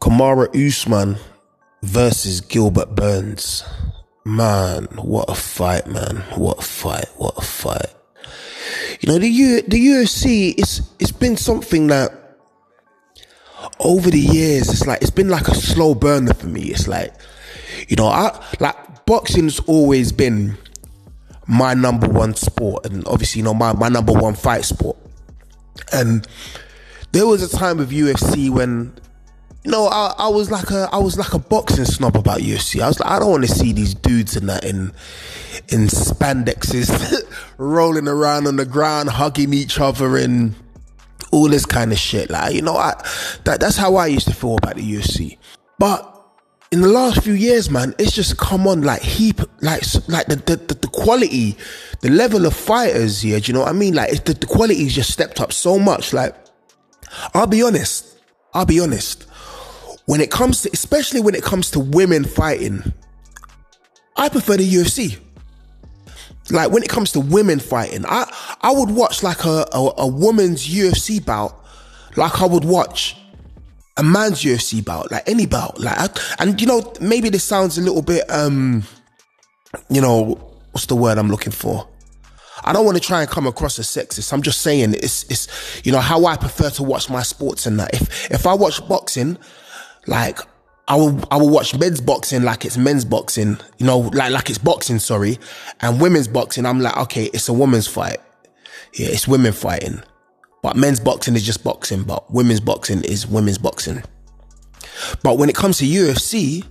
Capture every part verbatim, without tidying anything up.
Kamaru Usman versus Gilbert Burns. Man, what a fight, man. What a fight, what a fight. You know, the U, the U F C, it's, it's been something that over the years, it's like, it's been like a slow burner for me. It's like, you know, I, like boxing's always been my number one sport, and obviously, you know, my, my number one fight sport. And there was a time with U F C when, you know, I, I was like a, I was like a boxing snob about U F C. I was like, I don't want to see these dudes in that, in, in spandexes, rolling around on the ground, hugging each other and all this kind of shit. Like, you know, I, that, that's how I used to feel about the U F C. But in the last few years, man, it's just come on, like heap, like, like the, the, the, the quality, the level of fighters here, do you know what I mean? Like, it's the, the quality's just stepped up so much. Like, I'll be honest, I'll be honest. When it comes to, especially when it comes to women fighting, I prefer the U F C. Like, when it comes to women fighting, I, I would watch like a, a, a woman's U F C bout like I would watch a man's U F C bout, like any bout. Like, I, and you know, maybe this sounds a little bit, um, you know, what's the word I'm looking for? I don't want to try and come across as sexist. I'm just saying it's, it's, you know, how I prefer to watch my sports and that. If, if I watch boxing, like, I will, I will watch men's boxing like it's men's boxing, you know, like, like it's boxing, sorry. And women's boxing, I'm like, okay, it's a women's fight. Yeah, it's women fighting. But men's boxing is just boxing, but women's boxing is women's boxing. But when it comes to U F C,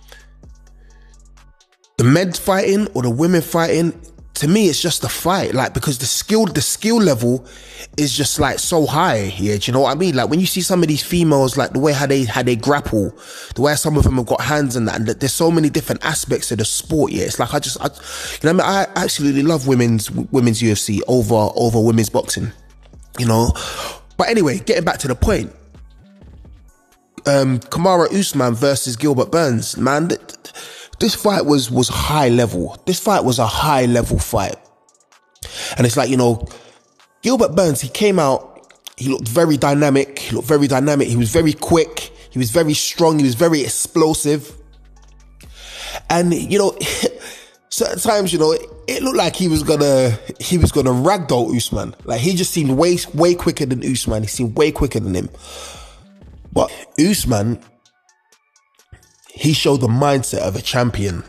the men's fighting or the women fighting, to me, it's just a fight. Like, because the skill, the skill level is just like so high. Yeah, do you know what I mean? Like, when you see some of these females, like the way how they, how they grapple, the way some of them have got hands and that, and there's so many different aspects of the sport. Yeah, it's like, I just, I, you know, I, mean? I absolutely love women's, women's U F C over, over women's boxing, you know? But anyway, getting back to the point, um, Kamaru Usman versus Gilbert Burns, man, th- th- this fight was, was high level. This fight was a high level fight. And it's like, you know, Gilbert Burns, he came out, he looked very dynamic. He looked very dynamic. He was very quick. He was very strong. He was very explosive. And, you know, certain times, you know, it, it looked like he was gonna, he was gonna ragdoll Usman. Like, he just seemed way, way quicker than Usman. He seemed way quicker than him. But Usman, he showed the mindset of a champion.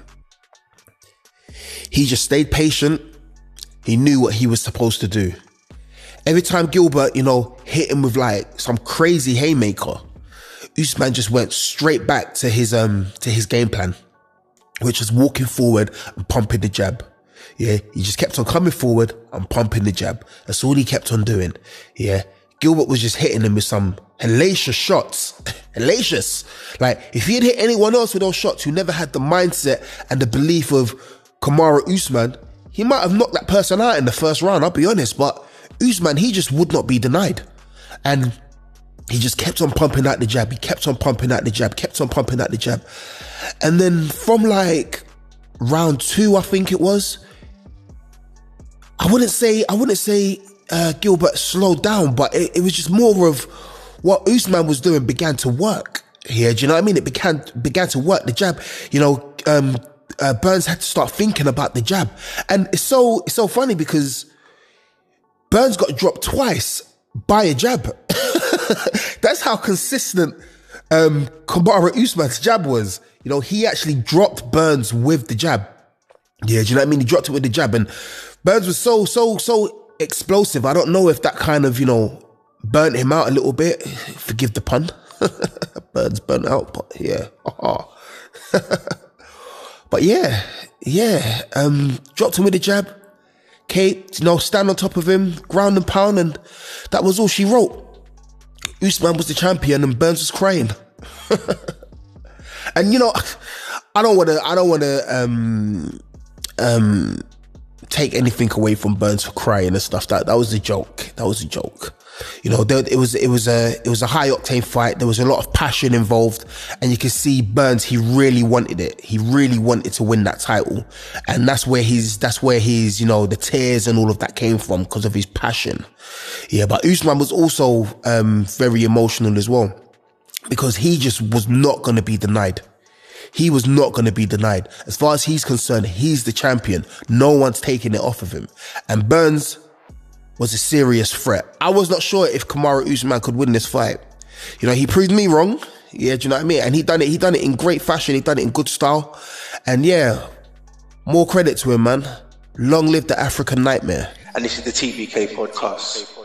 He just stayed patient. He knew what he was supposed to do. Every time Gilbert, you know, hit him with like some crazy haymaker, Usman just went straight back to his um to his game plan, which was walking forward and pumping the jab. Yeah, he just kept on coming forward and pumping the jab. That's all he kept on doing. Yeah, Gilbert was just hitting him with some hellacious shots. Hellacious. Like, if he had hit anyone else with those shots who never had the mindset and the belief of Kamaru Usman, he might have knocked that person out in the first round, I'll be honest. But Usman, he just would not be denied. And he just kept on pumping out the jab. He kept on pumping out the jab, kept on pumping out the jab. And then from like round two, I think it was, I wouldn't say, I wouldn't say uh, Gilbert slowed down, but it, it was just more of what Usman was doing began to work here. Do you know what I mean? It began, began to work, the jab. You know, um, uh, Burns had to start thinking about the jab. And it's so, it's so funny because Burns got dropped twice by a jab. That's how consistent um, Kamaru Usman's jab was. You know, he actually dropped Burns with the jab. Yeah, do you know what I mean? He dropped it with the jab, and Burns was so, so, so explosive. I don't know if that kind of, you know, burnt him out a little bit. Forgive the pun. Burns burnt out, but yeah. But yeah, yeah. Um, dropped him with the jab. Kate, you know, stand on top of him, ground and pound, and that was all she wrote. Usman was the champion and Burns was crying. And you know, I don't want to, I don't want to, um, um, take anything away from Burns for crying and stuff. That that was a joke. That was a joke. You know, there, it was it was a it was a high octane fight. There was a lot of passion involved, and you can see Burns. He really wanted it. He really wanted to win that title, and that's where he's that's where he's you know the tears and all of that came from because of his passion. Yeah, but Usman was also um, very emotional as well. because he just was not going to be denied. He was not going to be denied. As far as he's concerned, he's the champion. No one's taking it off of him. And Burns was a serious threat. I was not sure if Kamaru Usman could win this fight. You know, he proved me wrong. Yeah, do you know what I mean? And he done it. He done it in great fashion. He done it in good style. And yeah, more credit to him, man. Long live the African Nightmare. And this is the T B K podcast.